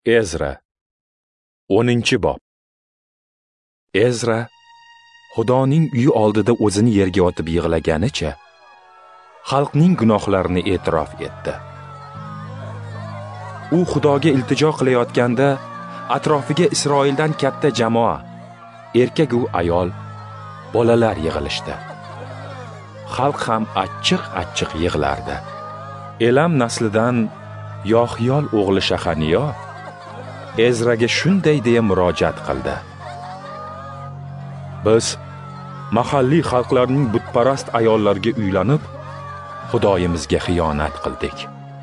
Ezra 10-bob. Ezra Xudoning uyi oldida o'zini yerga otib yig'laganicha xalqning gunohlarini e'tirof etdi. U Xudoga iltijo qilayotganda atrofiga Isroildan katta jamoa, erkak u ayol, bolalar yig'ilishdi. Xalq ham achchiq yig'lardi. Elam naslidan Yohiyol o'g'li Shahaniyo Ezraga shunday deya murojaat qildi: Biz mahalliy xalqlarning butparast ayollarga uylanib, Xudoyimizga xiyonat qildik.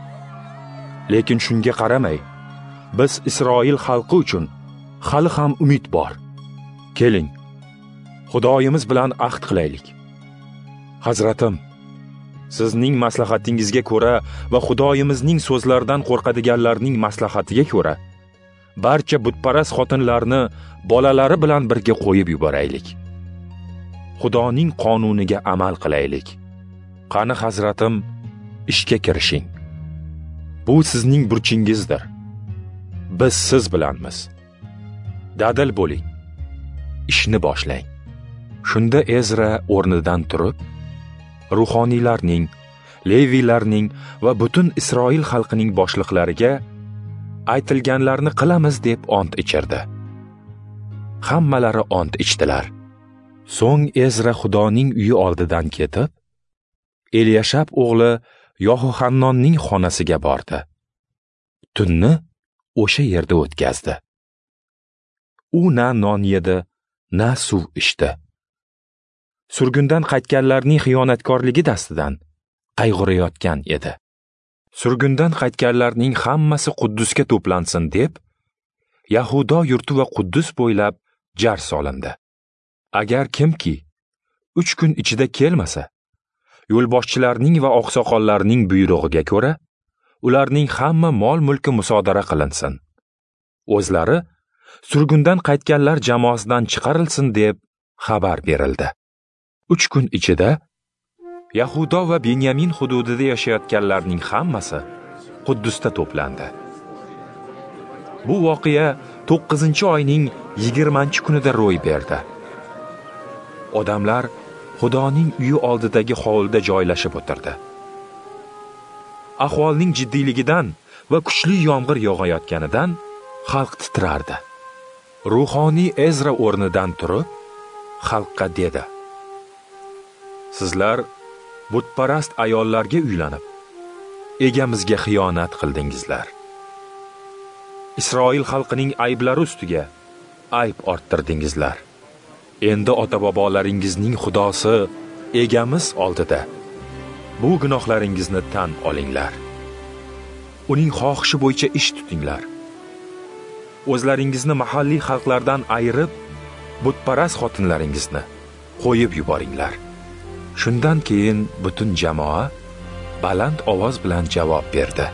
Lekin shunga qaramay, biz Isroil xalqi uchun hali ham umid bor. Keling, Xudoyimiz bilan ahd qilaylik. Hazratim, sizning maslahatingizga ko'ra va Xudoyimizning so'zlaridan qo'rqadiganlarning maslahatiga ko'ra, barcha butparast xotinlarni bolalari bilan birga qo'yib yuboraylik. Xudoning qonuniga amal qilaylik. Qani hazratim, ishga kirishing. Bu sizning burchingizdir. Biz siz bilanmiz. Dadil bo'ling. Ishni boshlang. Shunda Ezra o'rnidan turib, ruhoniylarning, Leviylarning va butun Isroil xalqining boshliqlariga aytilganlarni qilamiz deb ont ichirdi. Hammalari ont ichdilar. So'ng Ezra Xudoning uyi oldidan ketib, Eliyashab o'g'li Yohannonning xonasiga bordi. Tunni o'sha yerda o'tkazdi. U na non yedi, na suv ichdi. Surgundan qaytganlarning xiyonatkorligi dastidan qayg'urayotgan edi. Surgundan qaytganlarning hammasi Quddusga to'plansin deb, Yahudo yurti va Quddus bo'ylab jar solindi. Agar kimki 3 kun ichida kelmasa, yo'lboshchilarning va oqsoqollarning buyrug'iga ko'ra, ularning hamma mol-mulki musodara qilinsin. O'zlari surgundan qaytganlar jamoasidan chiqarilsin deb xabar berildi. 3 kun ichida Yahudo va Benyamin hududida yashayotganlarning hammasi Quddusda to'plandi. Bu voqea 9-oyning 20-kunida ro'y berdi. Odamlar Xudoning uyi oldidagi hovlida joylashib o'tirdi. Ahvolning jiddiyligidan va kuchli yomg'ir yog'ayotganidan xalq titrardi. Ruhoniy Ezra o'rnidan turib, xalqqa dedi: Sizlar butparast ayollarga uylanib, egamizga xiyonat qildingizlar. Isroil xalqining ayblari ustiga ayb orttirdingizlar. Endi ota-bobolaringizning Xudosi egamiz oldida bu gunohlaringizni tan olinglar. Uning xohishi bo'yicha ish tutinglar. O'zlaringizni mahalliy xalqlardan ayirib, butparast xotinlaringizni qo'yib yuboringlar. Shundan keyin butun jamoa baland ovoz bilan javob berdi: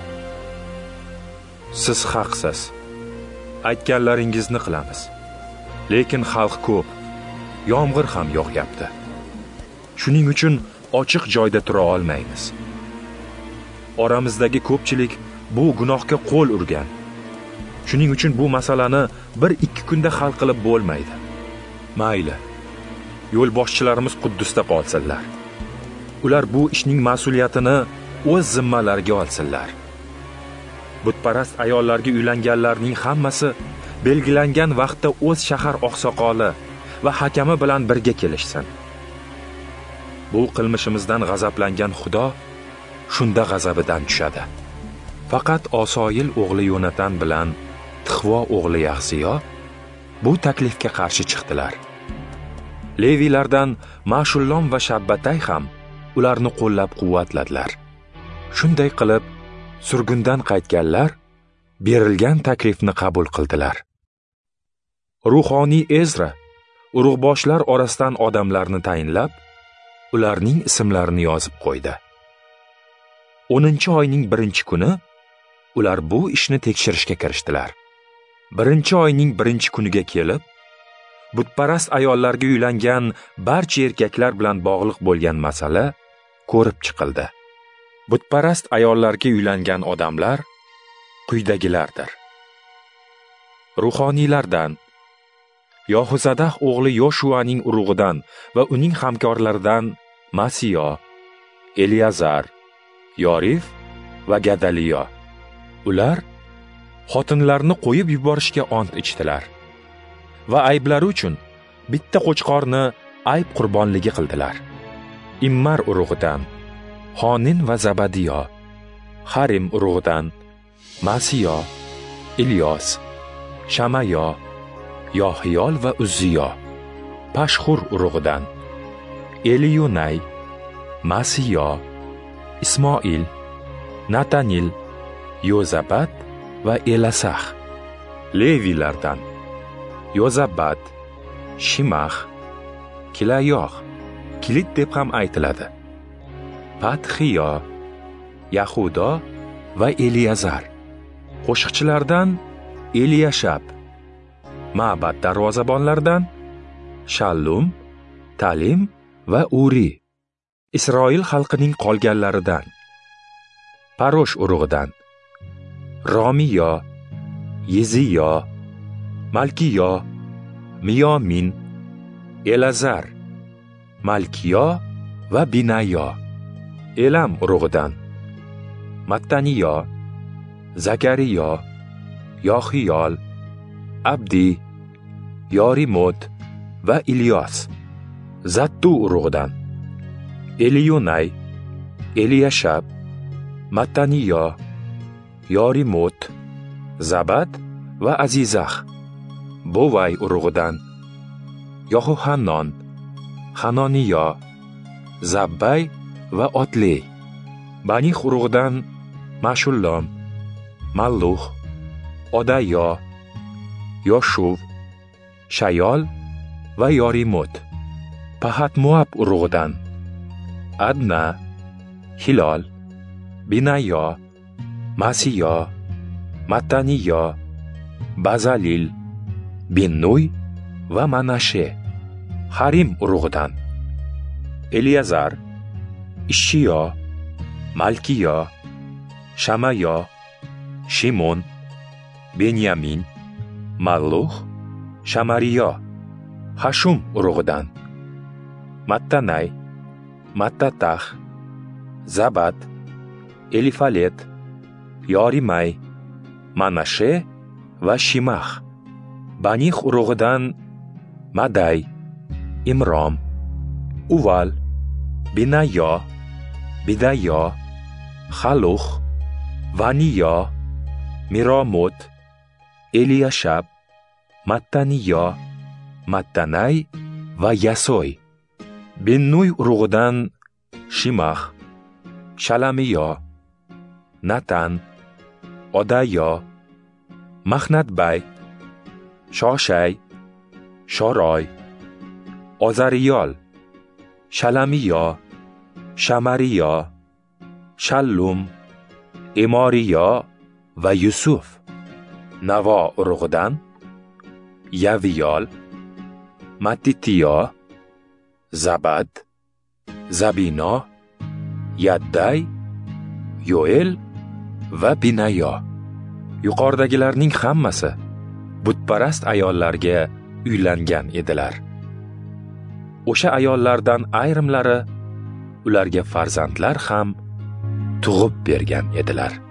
Siz haqsiz. Aytganlaringizni qilamiz. Lekin xalq ko'p, yomg'ir ham yog'yapti. Shuning uchun ochiq joyda tura olmaymiz. Oramizdagi ko'pchilik bu gunohga qo'l urgan. Shuning uchun bu masalani 1-2 kunda hal qilib bo'lmaydi. Mayli. Yo'lboshchilarimiz Quddusda qolsinlar. Ular bu ishning mas'uliyatini o'z zimmalariga olsinlar. Butparast ayollarga uylanganlarning hammasi belgilangan vaqtda o'z shahar oqsoqoli va hakami bilan birga kelishsin. Bu qilmishimizdan g'azablangan Xudo shunda g'azabidan tushadi. Faqat Osoyil o'g'li Yonatan bilan Tixvo o'g'li Yaxsiyo bu taklifga qarshi chiqdilar. Leviylardan Mashullom va Shabbatay ham ularni qo'llab-quvvatladilar. Shunday qilib, surgundan qaytganlar berilgan taklifni qabul qildilar. Ruhoniy Ezra urug'boshlar orasidan odamlarni tayinlab, ularning ismlarini yozib qo'ydi. 10-oyning 1-kuni ular bu ishni tekshirishga kirishdilar. 1-oyning 1-kuniga kelib, butparast ayollarga uylangan barcha erkaklar bilan bog'liq bo'lgan masala ko'rib chiqildi. Butparast ayollarga uylangan odamlar quyidagilardir: ruhoniylardan, Yohuzadah o'g'li Yoshuaning urug'idan va uning hamkorlaridan Masiyo, Eliazar, Yorif va Gadaliyo. Ular xotinlarni qo'yib yuborishga ont ichdilar va ayblari uchun bitta qo'chqorni ayb qurbonligi qildilar. Immar urug'idan Xonin va Zabadiyo, Harim urug'idan Masiyo, Ilyos, Shamayo, Yohiyol va Uzziyo, Pashxur urug'idan Eliyunay, Masiyo, Ismoil, Natanil, Yozabat va Elasah. Levilardan Yozabat, Shimah, Kilayoh, Kilit deb ham aytiladi, Patxiyo, Yahudo va Eliazar. Qo'shiqchilardan Eliyashab. Ma'bad darvozabonlaridan Shallum, Talim va Uri. Isroil xalqining qolganlaridan Parosh urug'idan Romiyo, Yeziyo, Malkiyo, Miyomin, Elazar, Malkiyo va Binayo. Elam urug'idan Mattaniyo, Zakariyo, Yohiyol, Abdi, Yorimot va Ilyos. Zattu urug'idan Eliyunay, Eliyashab, Mattaniyo, Yorimot, Zabad va Azizah. Bovay urug'idan Yohuhannon, Hanoniyo, Zabbay va Otley. Banih urug'idan Mashullom, Malluh, Odayo, Yoshuv, Shayol va Yorimot. Pahat Moab urug'idan Adna, Hilol, Binayo, Masiyo, Mattaniyo, Bazalil, Binnuy va Manashe. Harim urug'idan Eliazar, Ishiyo, Malkiyo, Shamayo, Shimon, Benyamin, Malluh, Shamariyo. Hashum urug'idan Mattanay, Mattatah, Zabad, Elifalet, Yorimay, Manashe va Shimah. Banih urug'idan Maday, Imrom, Uval, Binayo, Bidayo, Xaluh, Vaniyo, Miromot, Eliyashab, Mattaniyo, Mattanay va Yasoy. Binnuy urug'idan Shimah, Shalamiyo, Natan, Odayo, Mahnatbay, Shoshay, Shoroy, Ozariyol, Shalamiyo, Shamariyo, Shallum, Emoriyo va Yusuf. Navo urug'idan Yaviyol, Mattitiyo, Zabad, Zabino, Yadday, Yoel va Binayo. Yuqoridagilarning hammasi butparast ayollarga uylangan edilar. O'sha ayollardan ayrimlari ularga farzandlar ham tug'ib bergan edilar.